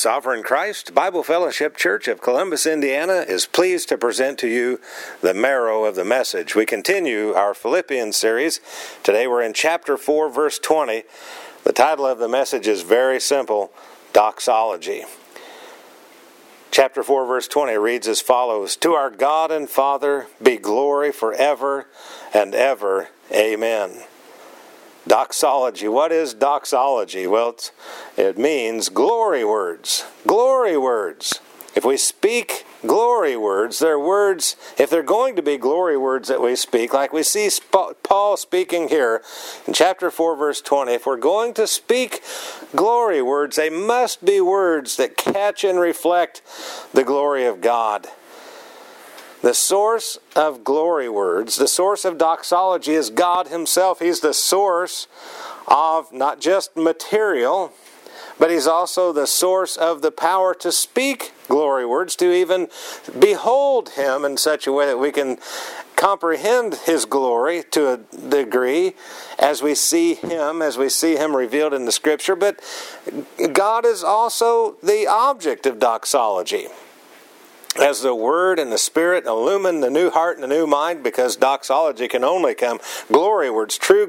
Sovereign Christ Bible Fellowship Church of Columbus, Indiana is pleased to present to you the marrow of the message. We continue our Philippians series. Today we're in chapter 4, verse 20. The title of the message is very simple, Doxology. Chapter 4, verse 20 reads as follows, To our God and Father be glory forever and ever. Amen. Doxology. What is doxology? Well, it means glory words. Glory words. If we speak glory words, they're words, if they're going to be glory words that we speak, like we see Paul speaking here in chapter 4, verse 20, if we're going to speak glory words, they must be words that catch and reflect the glory of God. The source of glory words, the source of doxology is God Himself. He's the source of not just material, but He's also the source of the power to speak glory words, to even behold Him in such a way that we can comprehend His glory to a degree as we see Him revealed in the Scripture. But God is also the object of doxology. As the Word and the Spirit illumine the new heart and the new mind, because doxology can only come, glory words can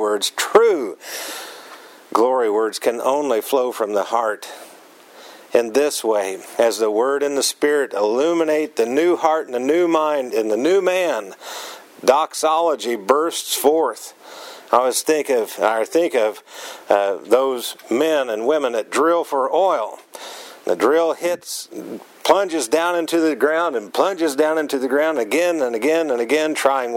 only flow from the heart. In this way, as the Word and the Spirit illuminate the new heart and the new mind in the new man, doxology bursts forth. I think of those men and women that drill for oil. The drill plunges down into the ground and plunges down into the ground again and again and again, trying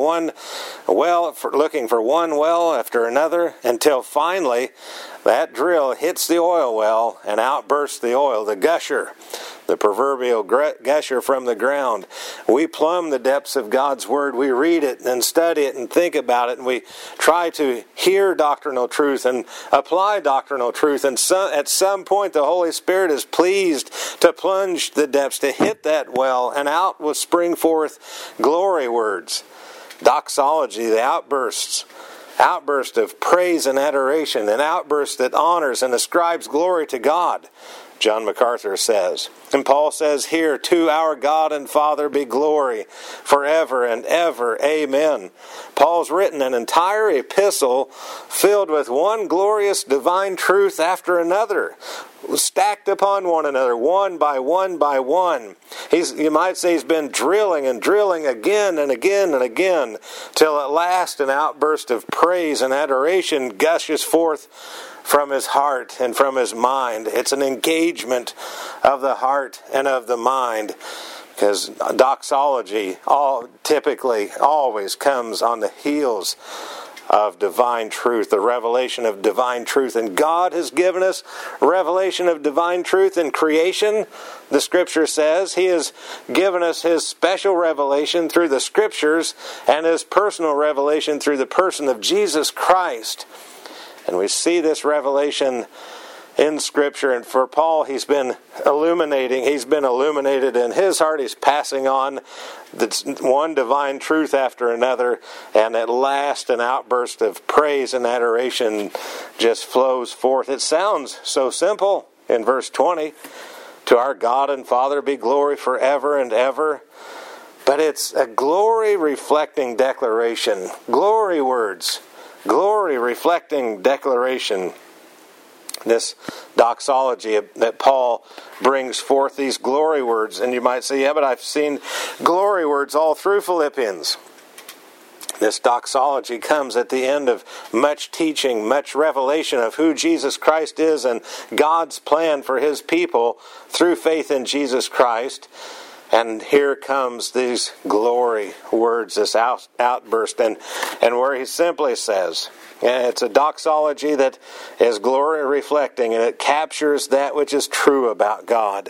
looking for one well after another, until finally that drill hits the oil well and outbursts the oil, the gusher, the proverbial gusher from the ground. We plumb the depths of God's Word. We read it and study it and think about it, and we try to hear doctrinal truth and apply doctrinal truth. And at some point, the Holy Spirit is pleased to plunge the depths, to hit that well, and out will spring forth glory words. Doxology, the outburst of praise and adoration, an outburst that honors and ascribes glory to God, John MacArthur says. And Paul says here, To our God and Father be glory forever and ever. Amen. Paul's written an entire epistle filled with one glorious divine truth after another, stacked upon one another, one by one by one. You might say he's been drilling and drilling again and again and again, till at last an outburst of praise and adoration gushes forth from his heart and from his mind. It's an engagement of the heart and of the mind, because doxology typically always comes on the heels of divine truth, the revelation of divine truth. And God has given us revelation of divine truth in creation. The Scripture says He has given us His special revelation through the Scriptures and His personal revelation through the person of Jesus Christ. And we see this revelation in Scripture. And for Paul, he's been illuminated in his heart. He's passing on one divine truth after another. And at last, an outburst of praise and adoration just flows forth. It sounds so simple in verse 20. To our God and Father be glory forever and ever. But it's a glory-reflecting declaration. Glory words. Glory reflecting declaration. This doxology that Paul brings forth, these glory words. And you might say, yeah, but I've seen glory words all through Philippians. This doxology comes at the end of much teaching, much revelation of who Jesus Christ is and God's plan for His people through faith in Jesus Christ. And here comes these glory words, this outburst, and where he simply says, it's a doxology that is glory reflecting, and it captures that which is true about God.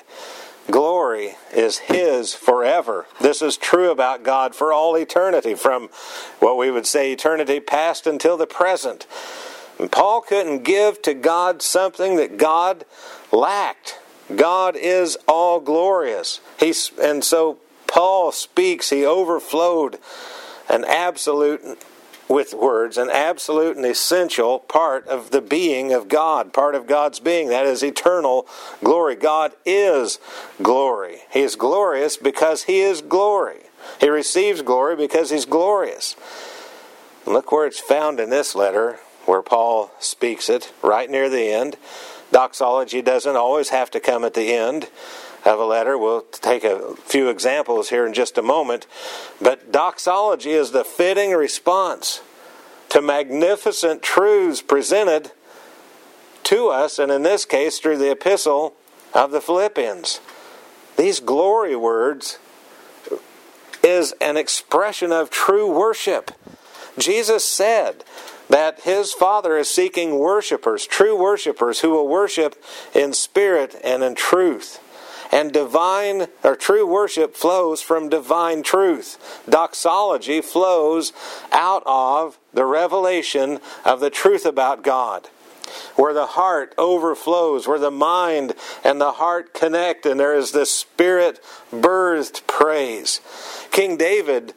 Glory is His forever. This is true about God for all eternity, from what we would say eternity past until the present. And Paul couldn't give to God something that God lacked. God is all glorious. And so Paul speaks, he overflowed an absolute with words, an absolute and essential part of the being of God, part of God's being. That is eternal glory. God is glory. He is glorious because He is glory. He receives glory because He's glorious. And look where it's found in this letter, where Paul speaks it, right near the end. Doxology doesn't always have to come at the end of a letter. We'll take a few examples here in just a moment. But doxology is the fitting response to magnificent truths presented to us, and in this case through the epistle of the Philippians. These glory words is an expression of true worship. Jesus said that His Father is seeking worshipers, true worshipers, who will worship in spirit and in truth. And divine or true worship flows from divine truth. Doxology flows out of the revelation of the truth about God, where the heart overflows, where the mind and the heart connect, and there is this Spirit-birthed praise. King David,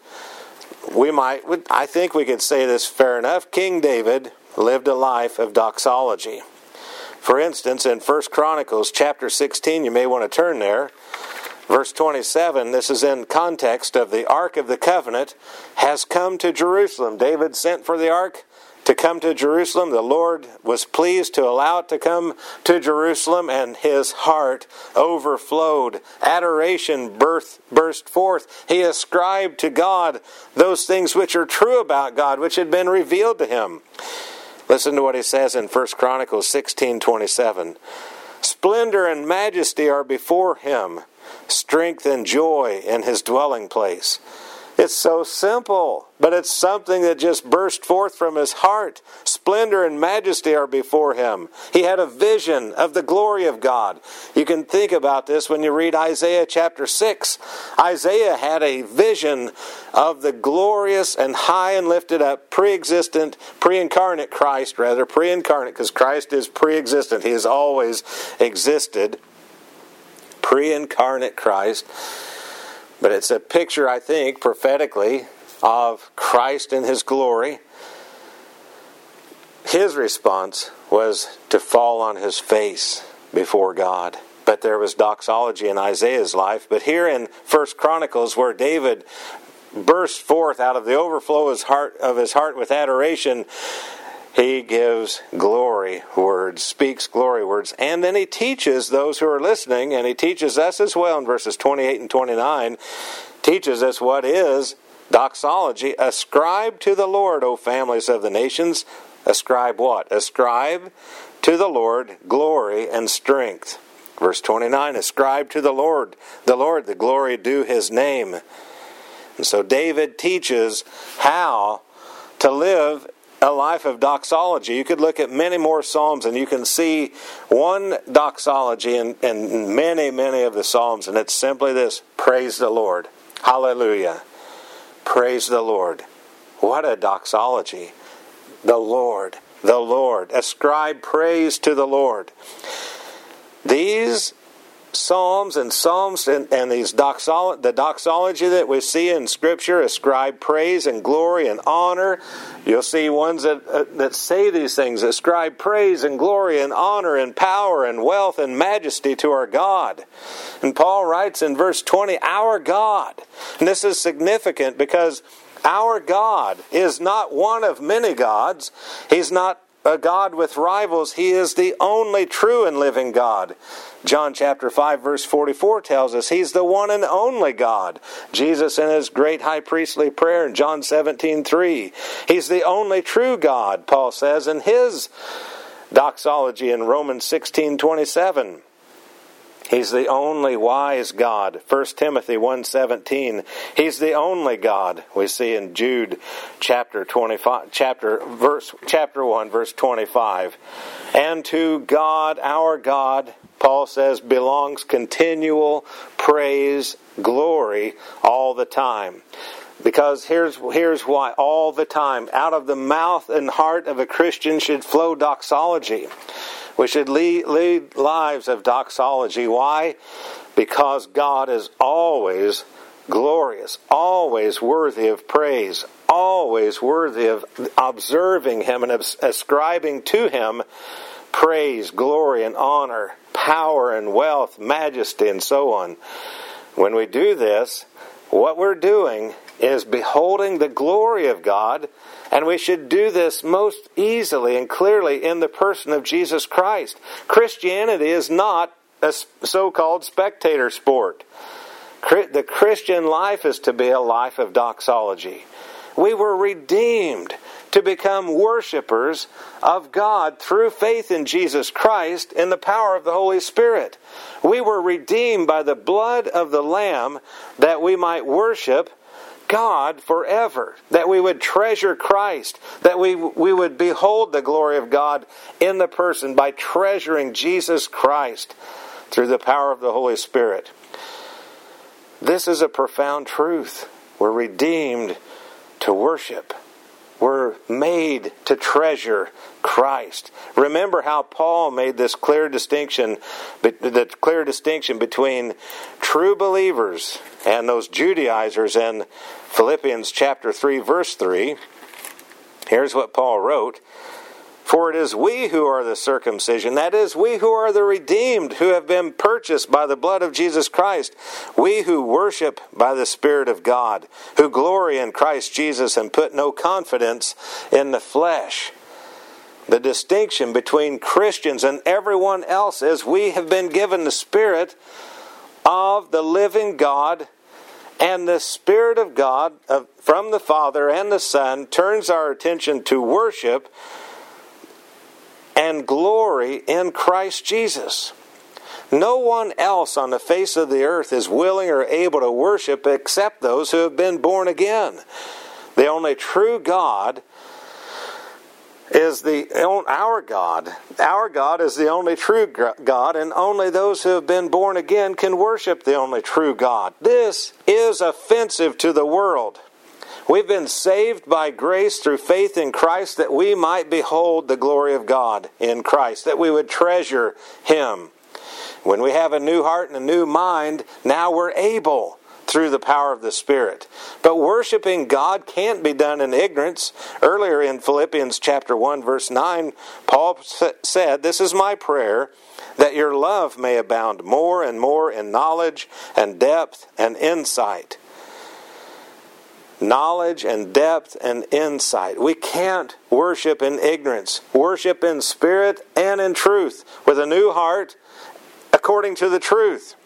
I think we could say this fair enough. King David lived a life of doxology. For instance, in 1 Chronicles chapter 16, you may want to turn there, verse 27, this is in context of the Ark of the Covenant has come to Jerusalem. David sent for the Ark to come to Jerusalem. The Lord was pleased to allow it to come to Jerusalem, and his heart overflowed. Adoration burst forth. He ascribed to God those things which are true about God, which had been revealed to him. Listen to what he says in 1 Chronicles 16:27. Splendor and majesty are before him, strength and joy in his dwelling place. It's so simple, but it's something that just burst forth from his heart. Splendor and majesty are before him. He had a vision of the glory of God. You can think about this when you read Isaiah chapter 6. Isaiah had a vision of the glorious and high and lifted up, pre-incarnate Christ, because Christ is pre-existent. He has always existed. Pre-incarnate Christ. But it's a picture, I think, prophetically, of Christ in His glory. His response was to fall on his face before God. But there was doxology in Isaiah's life. But here in 1 Chronicles, where David burst forth out of the overflow of his heart with adoration, he gives glory words, speaks glory words, and then he teaches those who are listening, and he teaches us as well in verses 28 and 29, teaches us what is doxology. Ascribe to the Lord, O families of the nations. Ascribe what? Ascribe to the Lord glory and strength. Verse 29, ascribe to the Lord, the glory due His name. And so David teaches how to live a life of doxology. You could look at many more Psalms and you can see one doxology in many, many of the Psalms, and it's simply this: praise the Lord. Hallelujah. Praise the Lord. What a doxology. The Lord, the Lord. Ascribe praise to the Lord. These Psalms and these the doxology that we see in Scripture ascribe praise and glory and honor. You'll see ones that say these things: ascribe praise and glory and honor and power and wealth and majesty to our God. And Paul writes in verse 20, our God. And this is significant because our God is not one of many gods. He's not a God with rivals. He is the only true and living God. John chapter 5 verse 44 tells us He's the one and only God. Jesus in His great high priestly prayer in John 17:3. He's the only true God, Paul says in his doxology in Romans 16:27. He's the only wise God. 1 Timothy 1:17. He's the only God. We see in Jude chapter 1 verse 25. And to God, our God, Paul says, belongs continual praise, glory all the time. Because here's why: all the time, out of the mouth and heart of a Christian should flow doxology. We should lead lives of doxology. Why? Because God is always glorious, always worthy of praise, always worthy of observing Him and ascribing to Him praise, glory, and honor, power and wealth, majesty, and so on. When we do this, what we're doing is beholding the glory of God, and we should do this most easily and clearly in the person of Jesus Christ. Christianity is not a so-called spectator sport. The Christian life is to be a life of doxology. We were redeemed to become worshipers of God through faith in Jesus Christ in the power of the Holy Spirit. We were redeemed by the blood of the Lamb that we might worship God forever, that we would treasure Christ, that we would behold the glory of God in the person by treasuring Jesus Christ through the power of the Holy Spirit. This is a profound truth. We're redeemed to worship. We're made to treasure Christ. Remember how Paul made this clear distinction, the clear distinction between true believers and those Judaizers in Philippians chapter 3, verse 3. Here's what Paul wrote. For it is we who are the circumcision, that is, we who are the redeemed, who have been purchased by the blood of Jesus Christ, we who worship by the Spirit of God, who glory in Christ Jesus and put no confidence in the flesh. The distinction between Christians and everyone else is we have been given the Spirit of the living God, and the Spirit of God from the Father and the Son turns our attention to worship and glory in Christ Jesus. No one else on the face of the earth is willing or able to worship except those who have been born again. The only true God is our God. Our God is the only true God, and only those who have been born again can worship the only true God. This is offensive to the world. We've been saved by grace through faith in Christ that we might behold the glory of God in Christ, that we would treasure Him. When we have a new heart and a new mind, now we're able through the power of the Spirit. But worshiping God can't be done in ignorance. Earlier in Philippians chapter 1, verse 9, Paul said, "This is my prayer, that your love may abound more and more in knowledge and depth and insight." Knowledge and depth and insight. We can't worship in ignorance. Worship in spirit and in truth, with a new heart, according to the truth.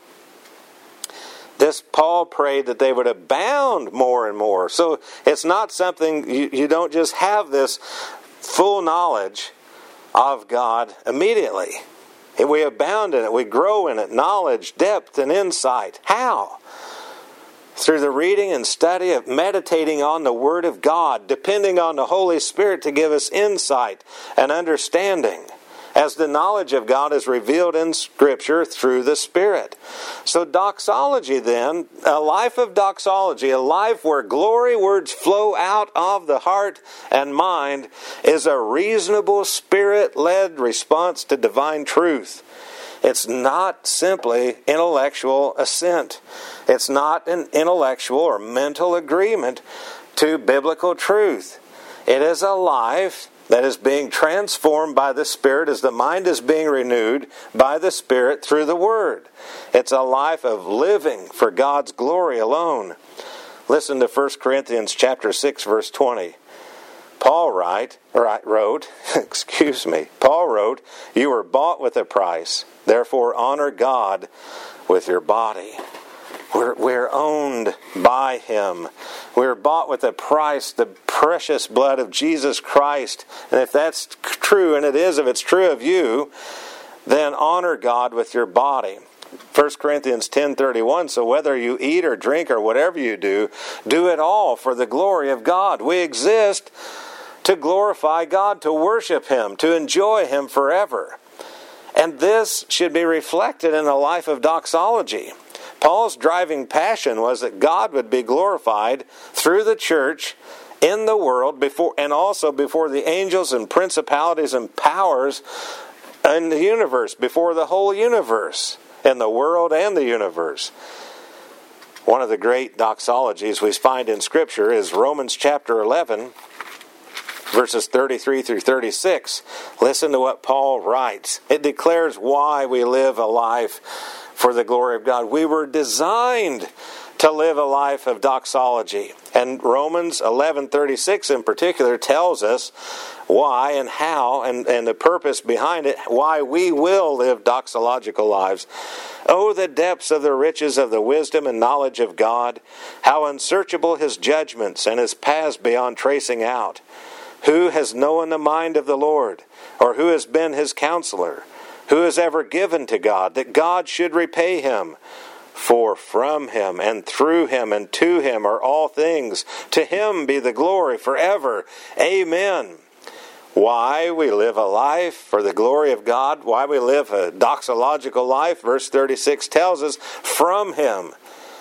This Paul prayed that they would abound more and more. So it's not something, you don't just have this full knowledge of God immediately. We abound in it. We grow in it. Knowledge, depth, and insight. How? Through the reading and study of meditating on the Word of God, depending on the Holy Spirit to give us insight and understanding, as the knowledge of God is revealed in Scripture through the Spirit. So doxology then, a life of doxology, a life where glory words flow out of the heart and mind, is a reasonable Spirit-led response to divine truth. It's not simply intellectual assent. It's not an intellectual or mental agreement to biblical truth. It is a life that is being transformed by the Spirit as the mind is being renewed by the Spirit through the Word. It's a life of living for God's glory alone. Listen to 1 Corinthians chapter 6, verse 20. Paul wrote, "You were bought with a price. Therefore honor God with your body." We're owned by Him. We're bought with a price, the precious blood of Jesus Christ. And if that's true, and it is, if it's true of you, then honor God with your body. 1 Corinthians 10:31, so whether you eat or drink or whatever you do, do it all for the glory of God. We exist to glorify God, to worship Him, to enjoy Him forever. And this should be reflected in a life of doxology. Paul's driving passion was that God would be glorified through the church in the world before, and also before the angels and principalities and powers in the universe, before the whole universe, in the world and the universe. One of the great doxologies we find in Scripture is Romans chapter 11, verses 33 through 36. Listen to what Paul writes. It declares why we live a life for the glory of God. We were designed to live a life of doxology. And Romans 11:36 in particular tells us why and how and the purpose behind it, why we will live doxological lives. Oh, the depths of the riches of the wisdom and knowledge of God, how unsearchable His judgments and His paths beyond tracing out. Who has known the mind of the Lord, or who has been His counselor? Who has ever given to God, that God should repay him? For from Him and through Him and to Him are all things. To Him be the glory forever. Amen. Why we live a life for the glory of God, why we live a doxological life, verse 36 tells us, from Him.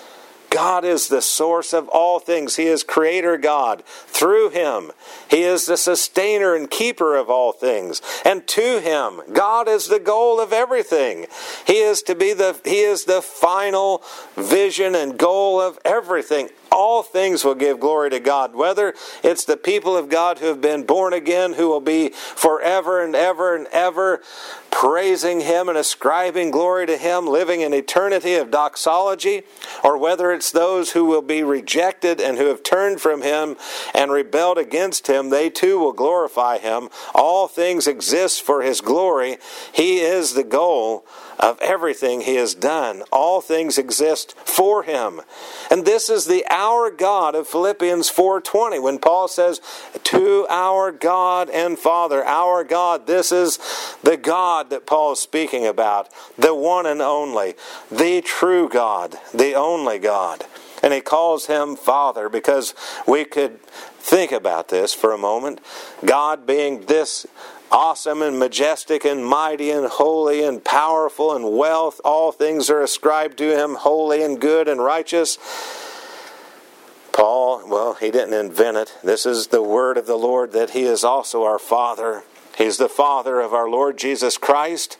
God is the source of all things. He is Creator God. Through Him, He is the sustainer and keeper of all things. And to Him, God is the goal of everything. He is the final vision and goal of everything. All things will give glory to God, whether it's the people of God who have been born again, who will be forever and ever and ever praising Him and ascribing glory to Him, living in eternity of doxology, or whether it's those who will be rejected and who have turned from Him and rebelled against Him, they too will glorify Him. All things exist for His glory. He is the goal of everything He has done. All things exist for Him. And this is the our God of Philippians 4:20, when Paul says, to our God and Father, our God. This is the God that Paul is speaking about, the one and only, the true God, the only God. And he calls Him Father, because we could think about this for a moment. God being this awesome and majestic and mighty and holy and powerful and wealth, all things are ascribed to Him, holy and good and righteous. Paul, well, he didn't invent it. This is the word of the Lord, that He is also our Father. He's the Father of our Lord Jesus Christ,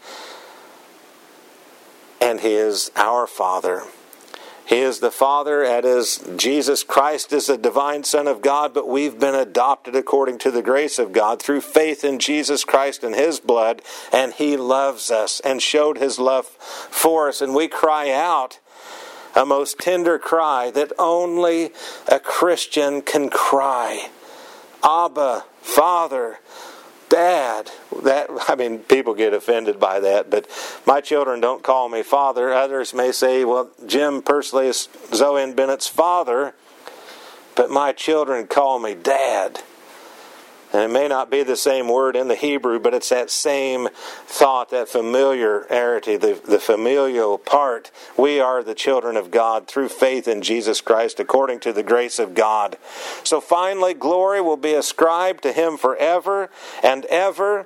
and He is our Father. He is the Father, as Jesus Christ is the divine Son of God, but we've been adopted according to the grace of God through faith in Jesus Christ and His blood, and He loves us and showed His love for us, and we cry out a most tender cry that only a Christian can cry. Abba, Father, Dad. People get offended by that, but my children don't call me Father. Others may say, well, Jim Pursley is Zoe and Bennett's father, but my children call me Dad. And it may not be the same word in the Hebrew, but it's that same thought, that familiarity, the familial part. We are the children of God through faith in Jesus Christ according to the grace of God. So finally, glory will be ascribed to Him forever and ever.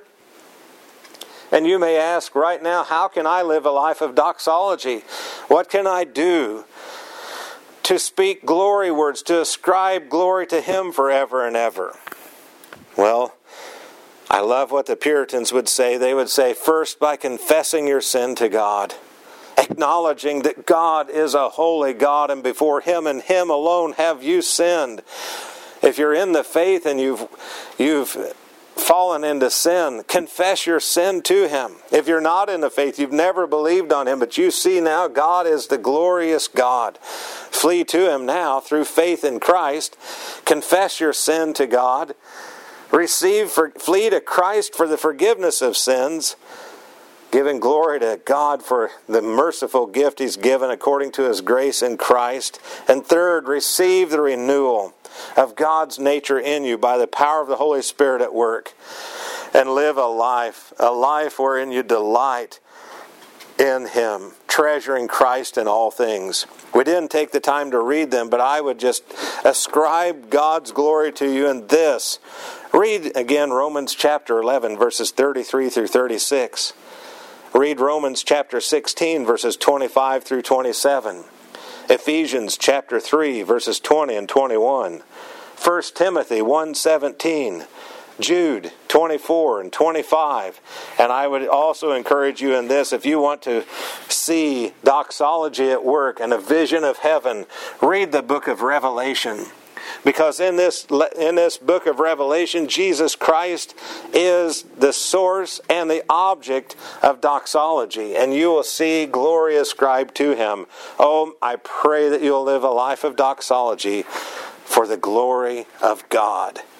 And you may ask right now, how can I live a life of doxology? What can I do to speak glory words, to ascribe glory to Him forever and ever? Well, I love what the Puritans would say. They would say, first, by confessing your sin to God, acknowledging that God is a holy God, and before Him and Him alone have you sinned. If you're in the faith and you've fallen into sin, confess your sin to Him. If you're not in the faith, you've never believed on Him, but you see now God is the glorious God. Flee to Him now through faith in Christ. Confess your sin to God. Flee to Christ for the forgiveness of sins, giving glory to God for the merciful gift He's given according to His grace in Christ. And third, receive the renewal of God's nature in you by the power of the Holy Spirit at work, and live a life wherein you delight in Him, treasuring Christ in all things. We didn't take the time to read them, but I would just ascribe God's glory to you in this. Read again Romans chapter 11, verses 33 through 36. Read Romans chapter 16, verses 25 through 27. Ephesians chapter 3, verses 20 and 21. 1 Timothy 1:17. Jude 24 and 25. And I would also encourage you in this, if you want to see doxology at work and a vision of heaven, read the book of Revelation. Because in this book of Revelation, Jesus Christ is the source and the object of doxology. And you will see glory ascribed to Him. Oh, I pray that you'll live a life of doxology for the glory of God.